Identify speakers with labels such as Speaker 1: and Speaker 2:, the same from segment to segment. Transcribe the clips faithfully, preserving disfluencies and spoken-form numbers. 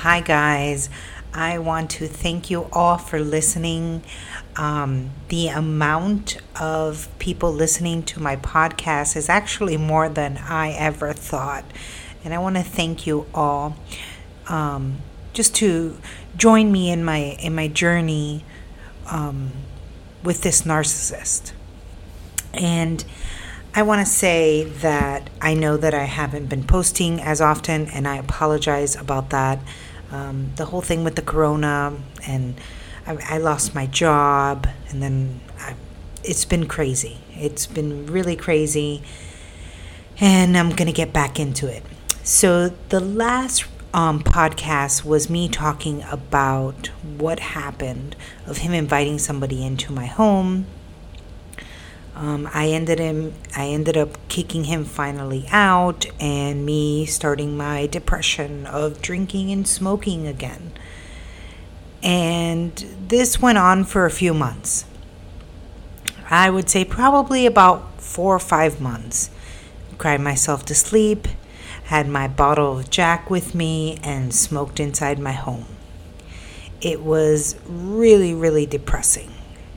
Speaker 1: Hi, guys. I want to thank you all for listening. Um, the amount of people listening to my podcast is actually more than I ever thought. And I want to thank you all um, just to join me in my in my journey um, with this narcissist. And I want to say that I know that I haven't been posting as often, and I apologize about that. Um, the whole thing with the corona, and I, I lost my job, and then I, it's been crazy. It's been really crazy, and I'm going to get back into it. So, the last um, podcast was me talking about what happened of him inviting somebody into my home. Um, I ended him. I ended up kicking him finally out, and me starting my depression of drinking and smoking again. And this went on for a few months. I would say probably about four or five months. Cried myself to sleep, had my bottle of Jack with me, and smoked inside my home. It was really, really depressing.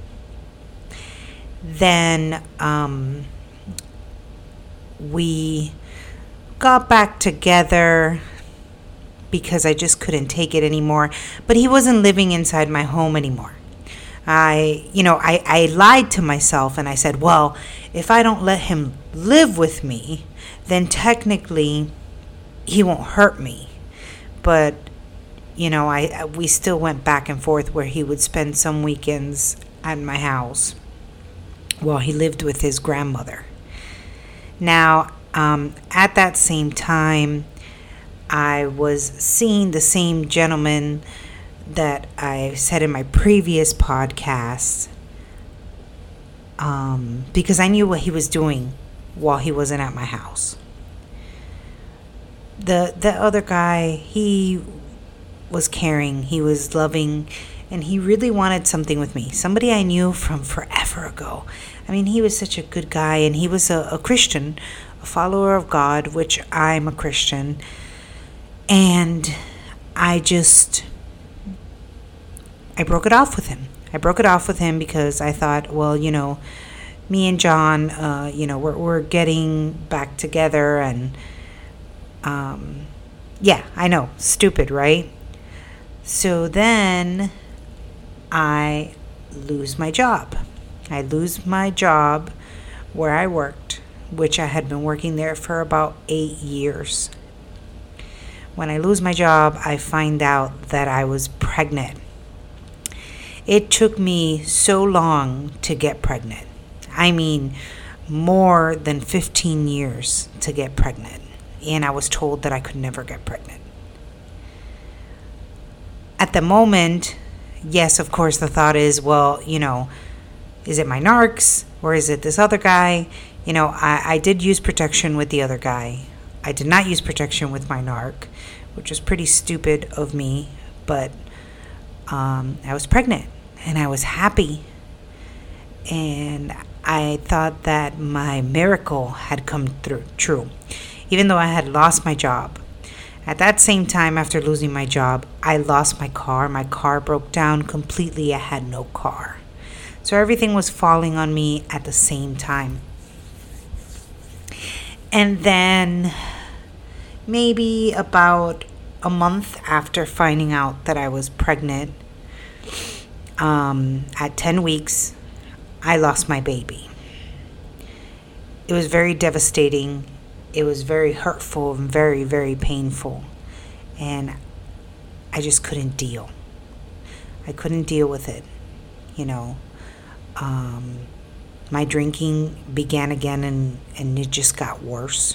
Speaker 1: Then um, we got back together because I just couldn't take it anymore. But he wasn't living inside my home anymore. I, you know, I, I lied to myself and I said, well, if I don't let him live with me, then technically he won't hurt me. But, you know, I we still went back and forth where he would spend some weekends at my house while he lived with his grandmother. Now, um, at that same time, I was seeing the same gentleman that I said in my previous podcast, um, because I knew what he was doing while he wasn't at my house. The the other guy, he was caring, he was loving, and he really wanted something with me. Somebody I knew from forever ago. I mean, he was such a good guy, and he was a, a Christian, a follower of God, which I'm a Christian. And I just, I broke it off with him. I broke it off with him because I thought, well, you know, me and John, uh, you know, we're, we're getting back together. And, um, yeah, I know, stupid, right? So then I lose my job. I lose my job where I worked, which I had been working there for about eight years. When I lose my job, I find out that I was pregnant. It took me so long to get pregnant. I mean, more than fifteen years to get pregnant. And I was told that I could never get pregnant. At the moment, yes, of course, the thought is, well, you know, is it my narcs or is it this other guy? You know, I, I did use protection with the other guy. I did not use protection with my narc, which was pretty stupid of me. But um, I was pregnant and I was happy. And I thought that my miracle had come through true, even though I had lost my job. At that same time, after losing my job, I lost my car. My car broke down completely. I had no car. So everything was falling on me at the same time. And then maybe about a month after finding out that I was pregnant, um, at ten weeks, I lost my baby. It was very devastating. It was very hurtful and very, very painful. And I just couldn't deal. I couldn't deal with it, you know. Um, my drinking began again, and, and it just got worse.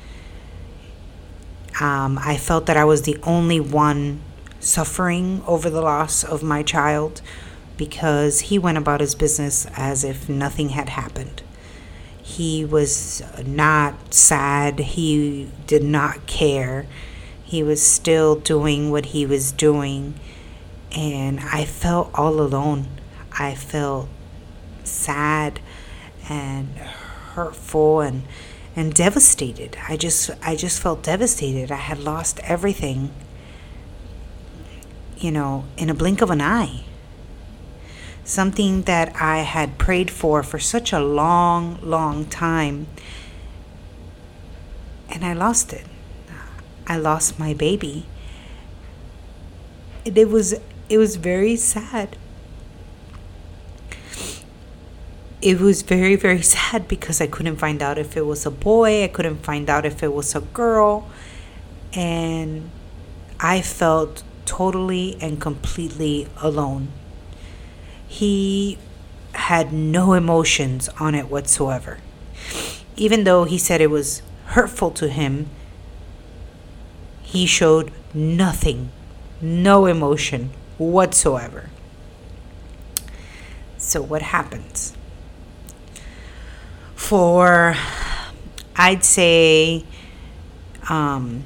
Speaker 1: Um, I felt that I was the only one suffering over the loss of my child because he went about his business as if nothing had happened. He was not sad. He did not care. He was still doing what he was doing. And I felt all alone. I felt sad and hurtful and and devastated. I just I just felt devastated. I had lost everything. you know, in a blink of an eye. Something that I had prayed for for such a long, long time. And I lost it. I lost my baby. It, it was it was very sad. It was very, very sad because I couldn't find out if it was a boy. I couldn't find out if it was a girl. And I felt totally and completely alone. He had no emotions on it whatsoever. Even though he said it was hurtful to him, he showed nothing, no emotion whatsoever. So what happens? For, I'd say, um,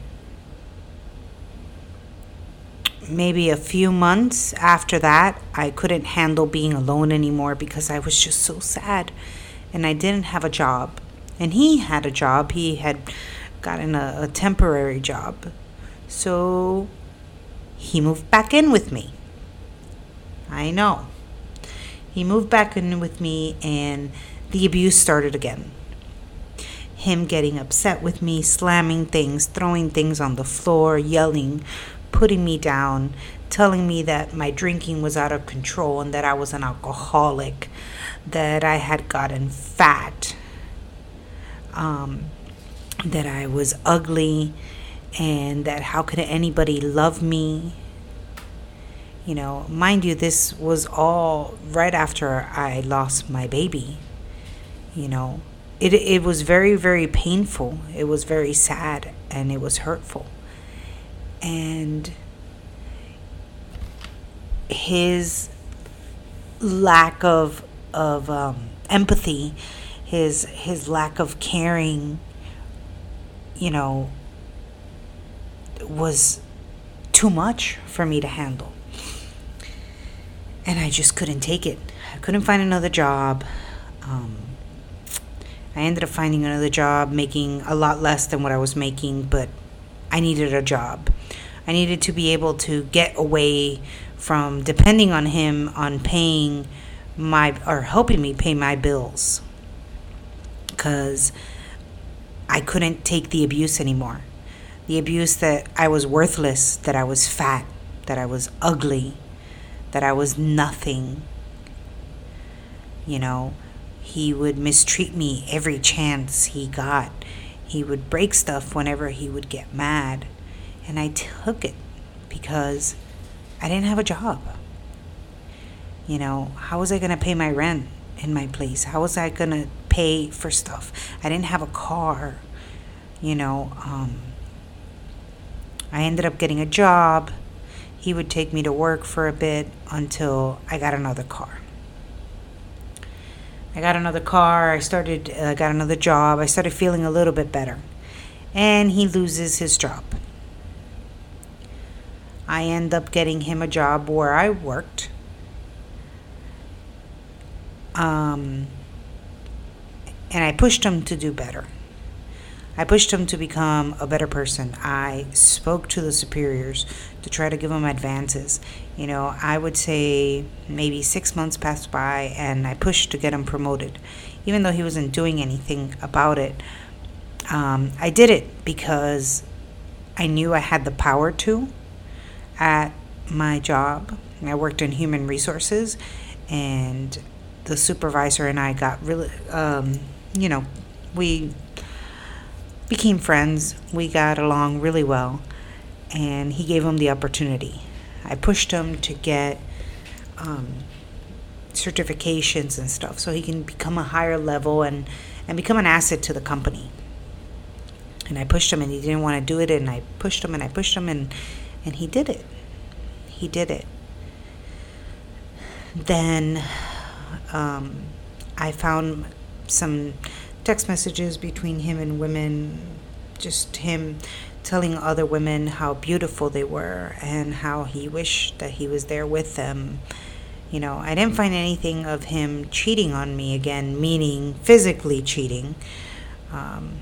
Speaker 1: maybe a few months after that, I couldn't handle being alone anymore because I was just so sad. And I didn't have a job. And he had a job. He had gotten a, a temporary job. So he moved back in with me. I know. He moved back in with me, and the abuse started again. Him getting upset with me, slamming things, throwing things on the floor, yelling, putting me down, telling me that my drinking was out of control and that I was an alcoholic, that I had gotten fat, um, that I was ugly, and that how could anybody love me? You know, mind you, this was all right after I lost my baby. You know, it it was very, very painful. It was very sad, and it was hurtful. And his lack of of um, empathy, his his lack of caring, you know, was too much for me to handle. And I just couldn't take it. I couldn't find another job. Um, I ended up finding another job, making a lot less than what I was making, but I needed a job. I needed to be able to get away from depending on him on paying my, or helping me pay my bills, because I couldn't take the abuse anymore. The abuse that I was worthless, that I was fat, that I was ugly, that I was nothing. You know, he would mistreat me every chance he got. He would break stuff whenever he would get mad. And I took it because I didn't have a job. You know, how was I going to pay my rent in my place? How was I going to pay for stuff? I didn't have a car. You know, um, I ended up getting a job. He would take me to work for a bit until I got another car. I got another car. I started, uh, got another job. I started feeling a little bit better. And he loses his job. I end up getting him a job where I worked. Um, and I pushed him to do better. I pushed him to become a better person. I spoke to the superiors to try to give him advances. You know, I would say maybe six months passed by and I pushed to get him promoted. Even though he wasn't doing anything about it, um, I did it because I knew I had the power to at my job. I worked in human resources, and the supervisor and I got really, um, you know, we became friends. We got along really well, and he gave him the opportunity. I pushed him to get um, certifications and stuff so he can become a higher level and, and become an asset to the company. And I pushed him, and he didn't want to do it, and I pushed him, and I pushed him, and, and he did it. He did it. Then um, I found some text messages between him and women, just him telling other women how beautiful they were and how he wished that he was there with them. You know, I didn't find anything of him cheating on me again, meaning physically cheating. Um,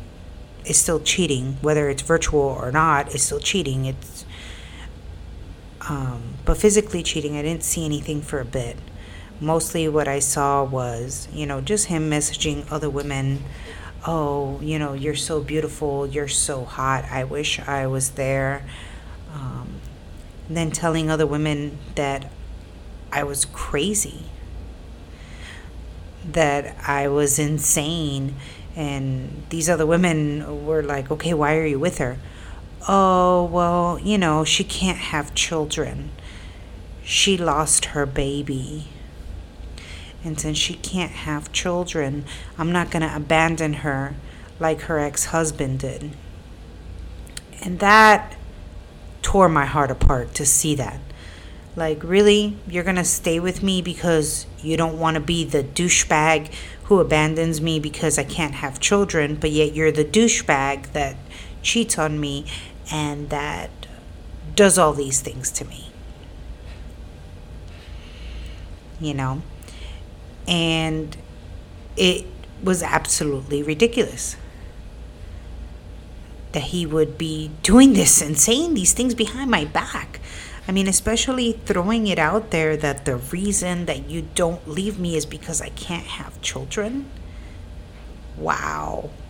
Speaker 1: it's still cheating, whether it's virtual or not, it's still cheating. It's Um, but physically cheating, I didn't see anything for a bit. Mostly what I saw was, you know, just him messaging other women. Oh, you know, you're so beautiful. You're so hot. I wish I was there. Um, then telling other women that I was crazy, that I was insane. And these other women were like, okay, why are you with her? Oh, well, you know, she can't have children. She lost her baby. And since she can't have children, I'm not going to abandon her like her ex-husband did. And that tore my heart apart to see that. Like, really? You're going to stay with me because you don't want to be the douchebag who abandons me because I can't have children, but yet you're the douchebag that cheats on me and that does all these things to me. You know? And it was absolutely ridiculous that he would be doing this and saying these things behind my back. I mean, especially throwing it out there that the reason that you don't leave me is because I can't have children. Wow.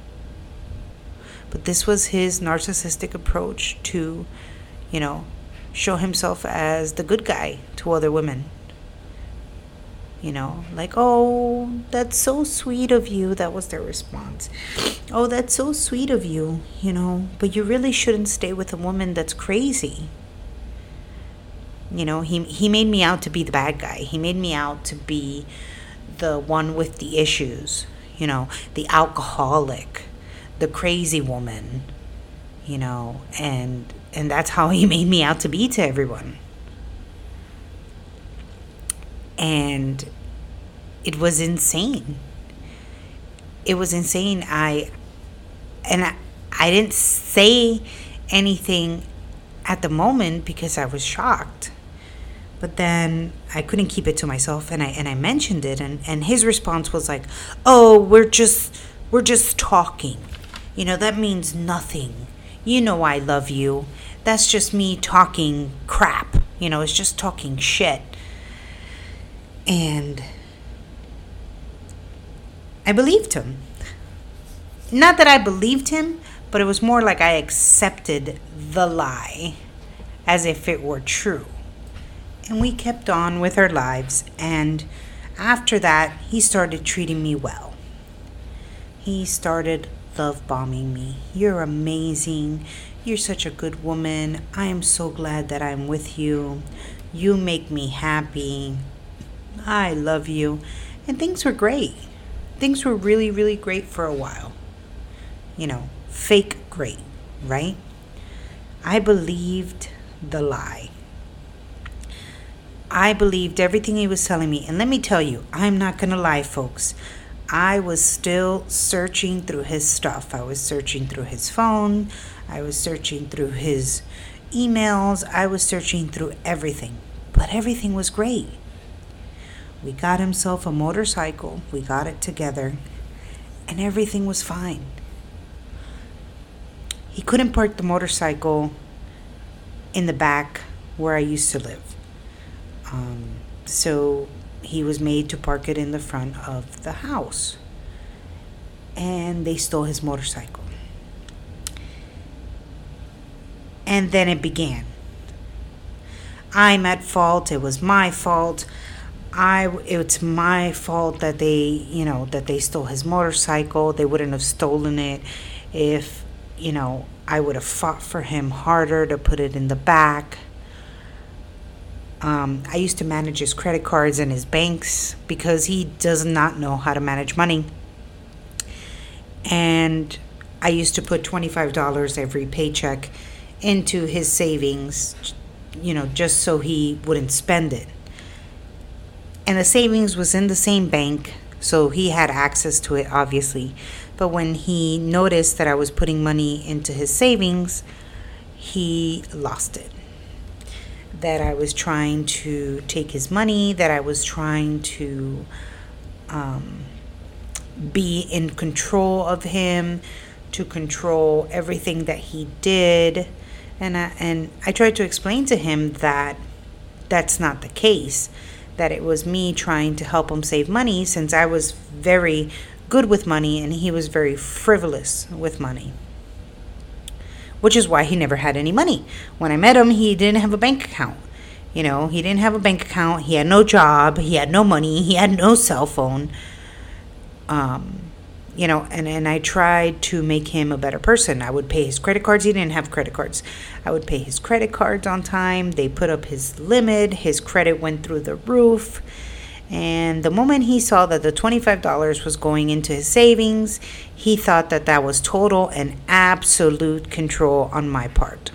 Speaker 1: But this was his narcissistic approach to, you know, show himself as the good guy to other women. You know, like, oh, that's so sweet of you. That was their response. Oh, that's so sweet of you, you know, but you really shouldn't stay with a woman that's crazy. You know, he he made me out to be the bad guy. He made me out to be the one with the issues, you know, the alcoholic, the crazy woman, you know, and and that's how he made me out to be to everyone. And it was insane. It was insane. I and I, I didn't say anything at the moment because I was shocked. But then I couldn't keep it to myself, and I and I mentioned it, and, and his response was like, "Oh, we're just we're just talking. You know, that means nothing. You know I love you. That's just me talking crap. You know, it's just talking shit." And I believed him. Not that I believed him, but it was more like I accepted the lie as if it were true. And we kept on with our lives. And after that, he started treating me well. He started love bombing me. You're amazing. You're such a good woman. I am so glad that I'm with you. You make me happy. I love you. And things were great. Things were really, really great for a while. You know, fake great, right? I believed the lie. I believed everything he was telling me. And let me tell you, I'm not going to lie, folks. I was still searching through his stuff. I was searching through his phone. I was searching through his emails. I was searching through everything. But everything was great. We got himself a motorcycle. We got it together. And everything was fine. He couldn't park the motorcycle in the back where I used to live. Um, so he was made to park it in the front of the house. And they stole his motorcycle. And then it began. I'm at fault. It was my fault. I, it's my fault that they, you know, that they stole his motorcycle. They wouldn't have stolen it if, you know, I would have fought for him harder to put it in the back. Um, I used to manage his credit cards and his banks because he does not know how to manage money. And I used to put twenty-five dollars every paycheck into his savings, you know, just so he wouldn't spend it. And the savings was in the same bank, so he had access to it, obviously. But when he noticed that I was putting money into his savings, he lost it. That I was trying to take his money, that I was trying to um, be in control of him, to control everything that he did, And I, and I tried to explain to him that that's not the case, that it was me trying to help him save money since I was very good with money and he was very frivolous with money. Which is why he never had any money. When I met him, he didn't have a bank account. You know, he didn't have a bank account. He had no job. He had no money. He had no cell phone. Um, you know, and, and I tried to make him a better person. I would pay his credit cards. He didn't have credit cards. I would pay his credit cards on time. They put up his limit. His credit went through the roof. And the moment he saw that the twenty-five dollars was going into his savings, he thought that that was total and absolute control on my part.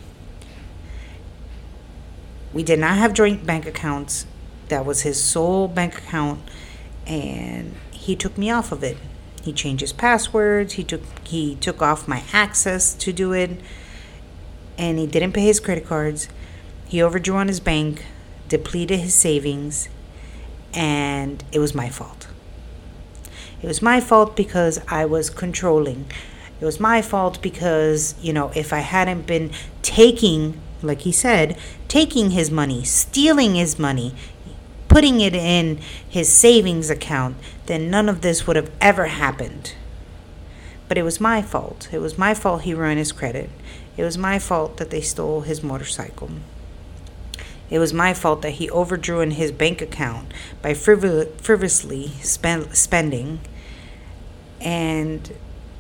Speaker 1: We did not have joint bank accounts. That was his sole bank account, and he took me off of it. He changed his passwords. He took he took off my access to do it, and he didn't pay his credit cards. He overdrew on his bank, depleted his savings, and it was my fault. It was my fault because I was controlling. It was my fault because, you know, if I hadn't been taking, like he said, taking his money, stealing his money, putting it in his savings account, then none of this would have ever happened. But it was my fault. It was my fault he ruined his credit. It was my fault that they stole his motorcycle. It was my fault that he overdrew in his bank account by frivol- frivolously spend- spending. And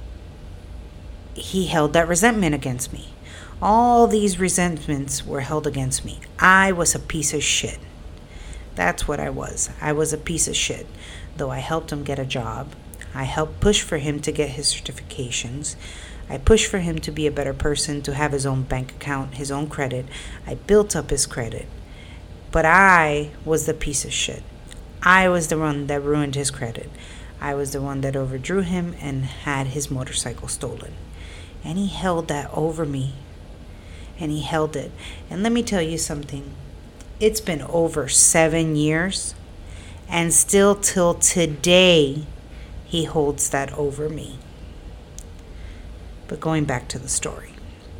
Speaker 1: he held that resentment against me. All these resentments were held against me. I was a piece of shit. That's what I was. I was a piece of shit. Though I helped him get a job. I helped push for him to get his certifications. I pushed for him to be a better person, to have his own bank account, his own credit. I built up his credit. But I was the piece of shit. I was the one that ruined his credit. I was the one that overdrew him and had his motorcycle stolen. And he held that over me. And he held it. And let me tell you something. It's been over seven years. And still till today, he holds that over me. But going back to the story.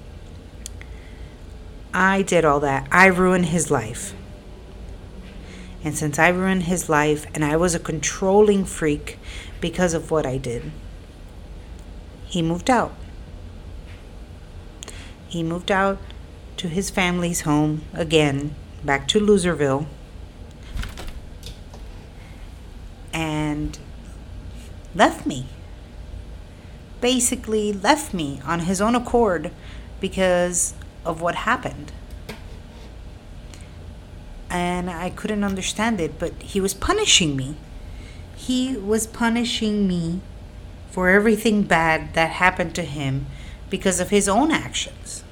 Speaker 1: I did all that. I ruined his life. And since I ruined his life and I was a controlling freak because of what I did, he moved out. He moved out to his family's home again, back to Loserville, and left me. Basically left me on his own accord because of what happened. And I couldn't understand it, but he was punishing me. He was punishing me for everything bad that happened to him because of his own actions.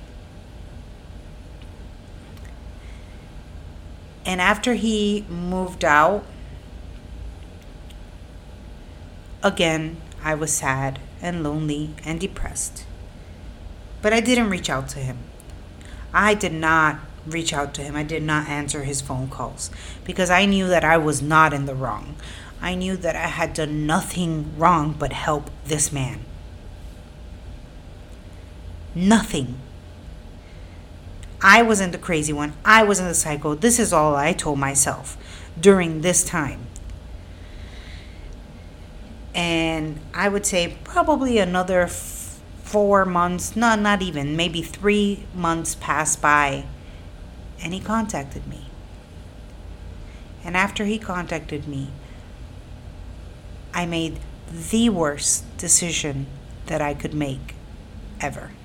Speaker 1: And after he moved out, again, I was sad and lonely and depressed. But I didn't reach out to him. I did not reach out to him. I did not answer his phone calls because I knew that I was not in the wrong. I knew that I had done nothing wrong but help this man. Nothing. I wasn't the crazy one. I wasn't the psycho. This is all I told myself during this time. And I would say probably another f- four months, no, not even, maybe three months passed by. And he contacted me. And after he contacted me, I made the worst decision that I could make ever.